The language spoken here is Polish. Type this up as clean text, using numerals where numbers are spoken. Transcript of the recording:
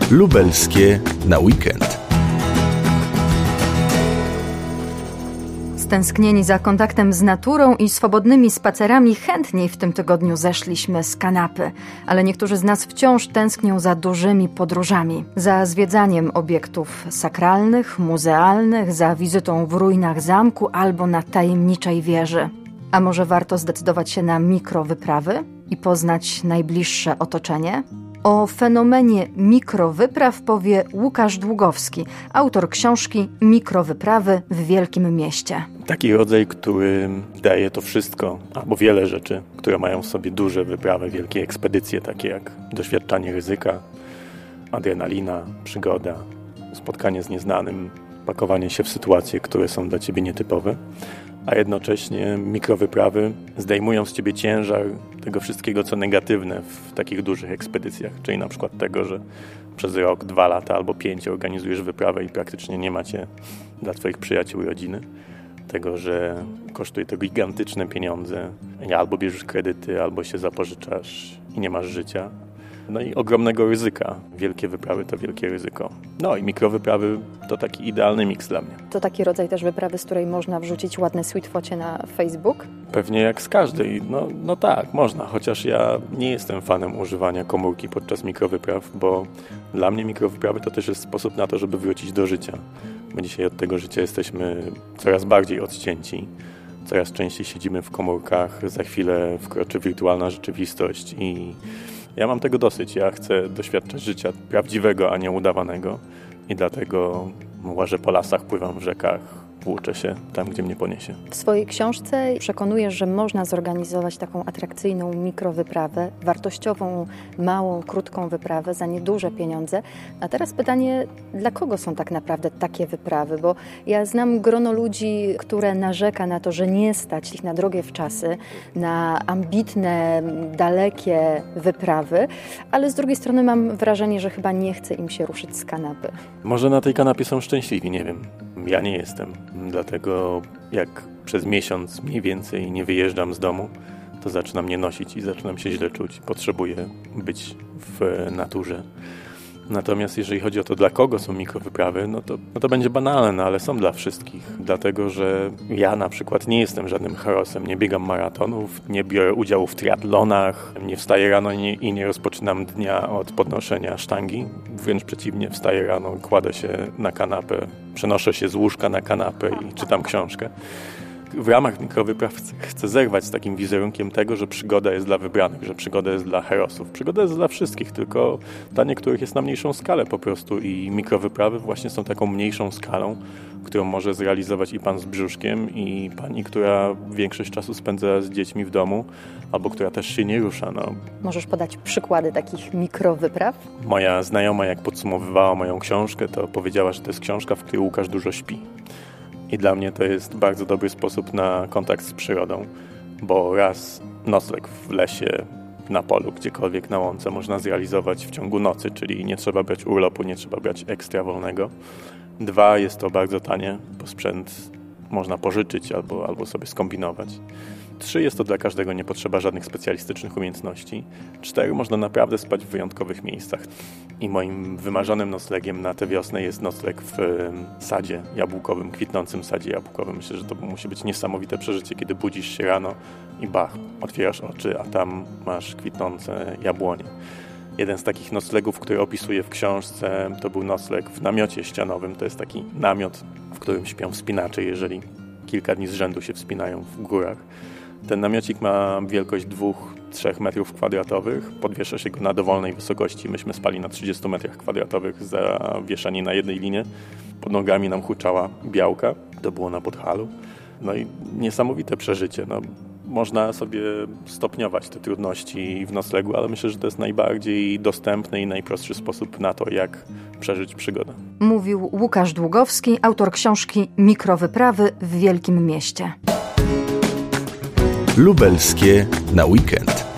Lubelskie na weekend. Stęsknieni za kontaktem z naturą i swobodnymi spacerami chętniej w tym tygodniu zeszliśmy z kanapy, ale niektórzy z nas wciąż tęsknią za dużymi podróżami, za zwiedzaniem obiektów sakralnych, muzealnych, za wizytą w ruinach zamku albo na tajemniczej wieży. A może warto zdecydować się na mikrowyprawy i poznać najbliższe otoczenie? O fenomenie mikrowypraw powie Łukasz Długowski, autor książki Mikrowyprawy w Wielkim Mieście. Taki rodzaj, który daje to wszystko, albo wiele rzeczy, które mają w sobie duże wyprawy, wielkie ekspedycje, takie jak doświadczanie ryzyka, adrenalina, przygoda, spotkanie z nieznanym, pakowanie się w sytuacje, które są dla ciebie nietypowe, a jednocześnie mikrowyprawy zdejmują z ciebie ciężar tego wszystkiego, co negatywne w takich dużych ekspedycjach, czyli na przykład tego, że przez rok, 2 lata albo 5 organizujesz wyprawę i praktycznie nie macie dla twoich przyjaciół i rodziny. Tego, że kosztuje to gigantyczne pieniądze, albo bierzesz kredyty, albo się zapożyczasz i nie masz życia. No i ogromnego ryzyka. Wielkie wyprawy to wielkie ryzyko. No i mikrowyprawy to taki idealny miks dla mnie. To taki rodzaj też wyprawy, z której można wrzucić ładne sweetfocie na Facebook? Pewnie jak z każdej. No tak, można. Chociaż ja nie jestem fanem używania komórki podczas mikrowypraw, bo dla mnie mikrowyprawy to też jest sposób na to, żeby wrócić do życia. My dzisiaj od tego życia jesteśmy coraz bardziej odcięci. Coraz częściej siedzimy w komórkach. Za chwilę wkroczy wirtualna rzeczywistość i ja mam tego dosyć. Ja chcę doświadczać życia prawdziwego, a nie udawanego. I dlatego łażę po lasach, pływam w rzekach, włóczę się tam, gdzie mnie poniesie. W swojej książce przekonujesz, że można zorganizować taką atrakcyjną mikrowyprawę, wartościową, małą, krótką wyprawę za nieduże pieniądze. A teraz pytanie, dla kogo są tak naprawdę takie wyprawy? Bo ja znam grono ludzi, które narzeka na to, że nie stać ich na drogie wczasy, na ambitne, dalekie wyprawy, ale z drugiej strony mam wrażenie, że chyba nie chce im się ruszyć z kanapy. Może na tej kanapie są szczęśliwi, nie wiem. Ja nie jestem. Dlatego jak przez miesiąc mniej więcej nie wyjeżdżam z domu, to zaczyna mnie nosić i zaczynam się źle czuć. Potrzebuję być w naturze. Natomiast jeżeli chodzi o to, dla kogo są mikrowyprawy, no to będzie banalne, ale są dla wszystkich. Dlatego, że ja na przykład nie jestem żadnym herosem, nie biegam maratonów, nie biorę udziału w triatlonach, nie wstaję rano i nie rozpoczynam dnia od podnoszenia sztangi. Wręcz przeciwnie, wstaję rano, kładę się na kanapę, przenoszę się z łóżka na kanapę i czytam książkę. W ramach mikrowypraw chcę zerwać z takim wizerunkiem tego, że przygoda jest dla wybranych, że przygoda jest dla herosów. Przygoda jest dla wszystkich, tylko dla niektórych jest na mniejszą skalę po prostu i mikrowyprawy właśnie są taką mniejszą skalą, którą może zrealizować i pan z brzuszkiem, i pani, która większość czasu spędza z dziećmi w domu, albo która też się nie rusza. Możesz podać przykłady takich mikrowypraw? Moja znajoma, jak podsumowywała moją książkę, to powiedziała, że to jest książka, w której Łukasz dużo śpi. I dla mnie to jest bardzo dobry sposób na kontakt z przyrodą, bo raz nocleg w lesie, na polu, gdziekolwiek na łące można zrealizować w ciągu nocy, czyli nie trzeba brać urlopu, nie trzeba brać ekstra wolnego. 2, jest to bardzo tanie, bo sprzęt można pożyczyć albo sobie skombinować. 3, jest to dla każdego, nie potrzeba żadnych specjalistycznych umiejętnościi. 4, można naprawdę spać w wyjątkowych miejscach. I moim wymarzonym noclegiem na tę wiosnę jest nocleg w sadzie jabłkowym, kwitnącym sadzie jabłkowym. Myślę, że to musi być niesamowite przeżycie, kiedy budzisz się rano i otwierasz oczy, a tam masz kwitnące jabłonie. Jeden z takich noclegów, który opisuję w książce, to był nocleg w namiocie ścianowym. To jest taki namiot, w którym śpią wspinacze, jeżeli kilka dni z rzędu się wspinają w górach. Ten namiocik ma wielkość 2-3 metrów kwadratowych. Podwiesza się go na dowolnej wysokości. Myśmy spali na 30 metrach kwadratowych, zawieszani na jednej linie. Pod nogami nam huczała białka. To było na Podhalu. No i niesamowite przeżycie. Można sobie stopniować te trudności w noclegu, ale myślę, że to jest najbardziej dostępny i najprostszy sposób na to, jak przeżyć przygodę. Mówił Łukasz Długowski, autor książki Mikrowyprawy w Wielkim Mieście. Lubelskie na weekend.